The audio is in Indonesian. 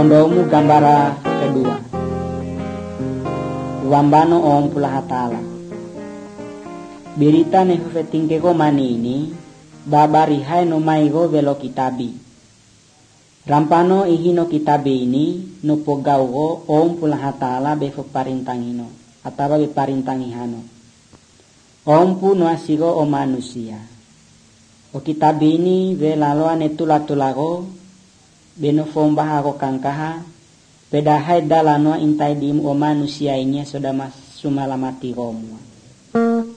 Mondomu gambara kedua. Wambano om pulahatala. Berita ne hufetingke ko manini babari hai no maigo velo kitabi. Rampano ihino kitabi ini no pogaugo om pulahatala befo parintangino atau be parintangihano. Om pu no asigo o manusia. O kitabi ini ve laloan etula-tulago beno fomba ako kangkaha pedahai dalano intai dim o manusia ini sudah mas sumalamati gomu.